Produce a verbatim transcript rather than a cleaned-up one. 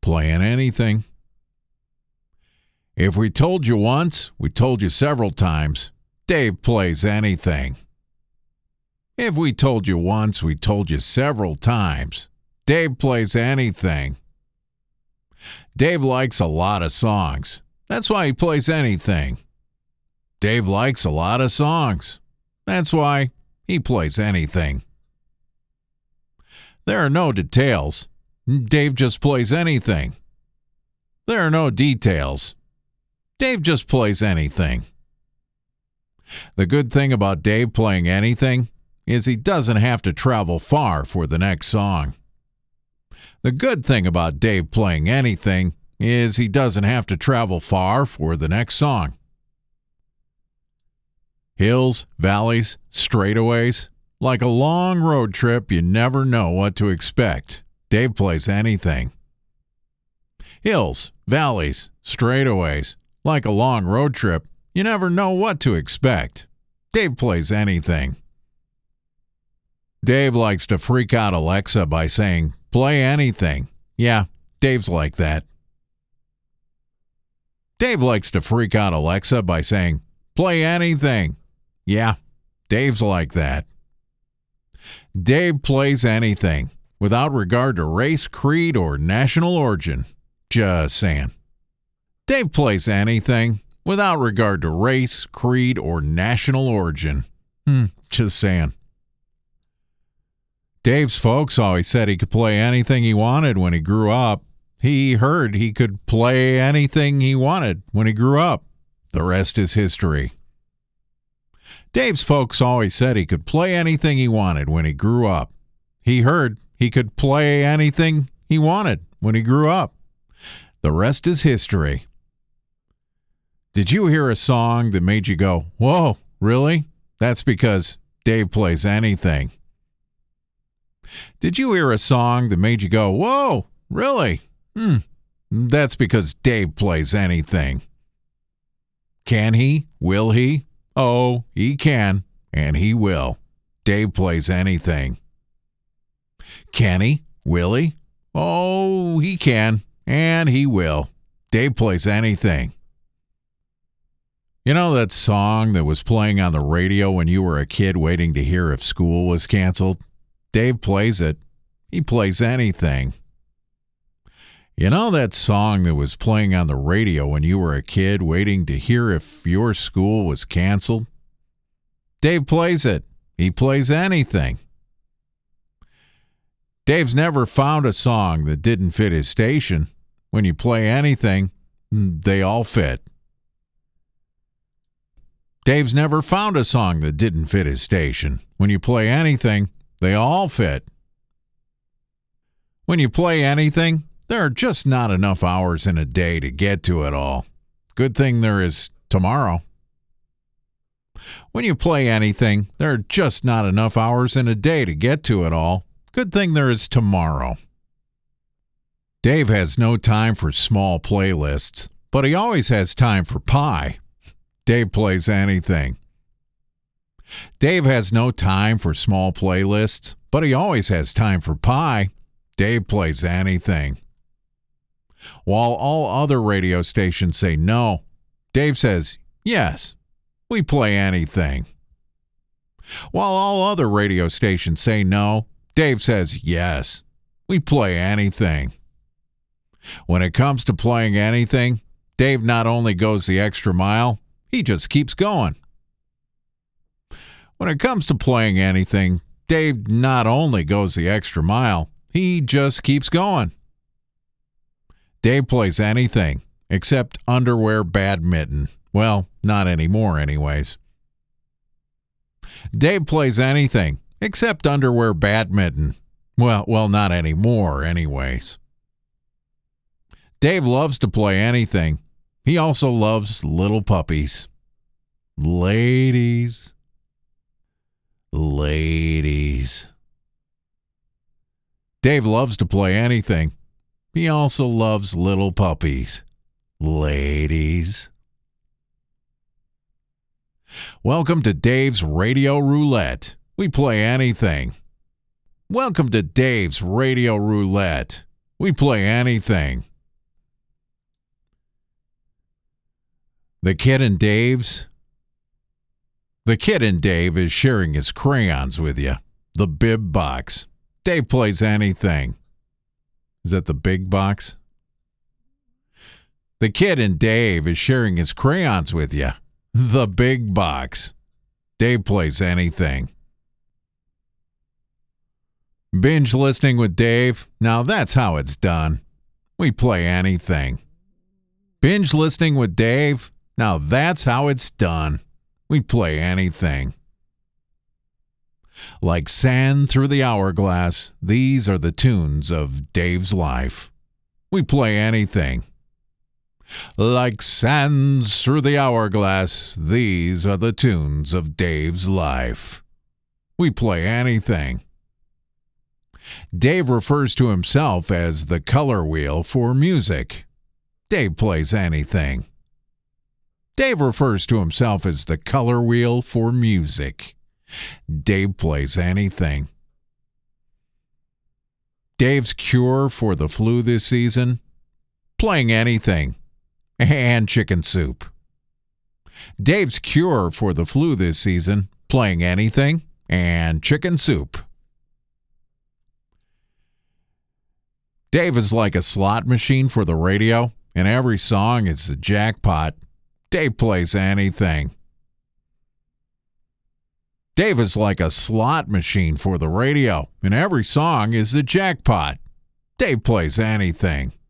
playing anything. If we told you once, we told you several times, Dave plays anything. If we told you once, we told you several times, Dave plays anything. Dave likes a lot of songs. That's why he plays anything. Dave likes a lot of songs. That's why he plays anything. There are no details. Dave just plays anything. There are no details. Dave just plays anything. The good thing about Dave playing anything is he doesn't have to travel far for the next song. The good thing about Dave playing anything is he doesn't have to travel far for the next song. Hills, valleys, straightaways, like a long road trip, you never know what to expect. Dave plays anything. Hills, valleys, straightaways, like a long road trip, you never know what to expect. Dave plays anything. Dave likes to freak out Alexa by saying, "Play anything." Yeah, Dave's like that. Dave likes to freak out Alexa by saying, "Play anything." Yeah, Dave's like that. Dave plays anything, without regard to race, creed, or national origin. Just saying. Dave plays anything, without regard to race, creed, or national origin. Hmm, just saying. Dave's folks always said he could play anything he wanted when he grew up. He heard he could play anything he wanted when he grew up. The rest is history. Dave's folks always said he could play anything he wanted when he grew up. He heard he could play anything he wanted when he grew up. The rest is history. Did you hear a song that made you go, "Whoa, really?" That's because Dave plays anything. Did you hear a song that made you go, "Whoa, really?" Hmm, that's because Dave plays anything. Can he? Will he? Oh, he can, and he will. Dave plays anything. Can he? Will he? Oh, he can, and he will. Dave plays anything. You know that song that was playing on the radio when you were a kid waiting to hear if school was canceled? Dave plays it. He plays anything. You know that song that was playing on the radio when you were a kid waiting to hear if your school was canceled? Dave plays it. He plays anything. Dave's never found a song that didn't fit his station. When you play anything, they all fit. Dave's never found a song that didn't fit his station. When you play anything, they all fit. When you play anything, there are just not enough hours in a day to get to it all. Good thing there is tomorrow. When you play anything, there are just not enough hours in a day to get to it all. Good thing there is tomorrow. Dave has no time for small playlists, but he always has time for pie. Dave plays anything. Dave has no time for small playlists, but he always has time for pie. Dave plays anything. While all other radio stations say no, Dave says, yes, we play anything. While all other radio stations say no, Dave says, yes, we play anything. When it comes to playing anything, Dave not only goes the extra mile, he just keeps going. When it comes to playing anything, Dave not only goes the extra mile, he just keeps going. Dave plays anything except underwear badminton. Well, not anymore anyways. Dave plays anything except underwear badminton. Well, well, not anymore anyways. Dave loves to play anything. He also loves little puppies. Ladies. Ladies. Dave loves to play anything. He also loves little puppies. Ladies. Welcome to Dave's Radio Roulette. We play anything. Welcome to Dave's Radio Roulette. We play anything. The kid in Dave's. The kid in Dave is sharing his crayons with you. The bib box. Dave plays anything. Is that the big box? The kid in Dave is sharing his crayons with you. The big box. Dave plays anything. Binge listening with Dave. Now that's how it's done. We play anything. Binge listening with Dave. Now that's how it's done. We play anything. Like sand through the hourglass, these are the tunes of Dave's life. We play anything. Like sands through the hourglass, these are the tunes of Dave's life. We play anything. Dave refers to himself as the color wheel for music. Dave plays anything. Dave refers to himself as the color wheel for music. Dave plays anything. Dave's cure for the flu this season? Playing anything. And chicken soup. Dave's cure for the flu this season? Playing anything and chicken soup. Dave is like a slot machine for the radio, and every song is a jackpot. Dave plays anything. Dave is like a slot machine for the radio, and every song is the jackpot. Dave plays anything.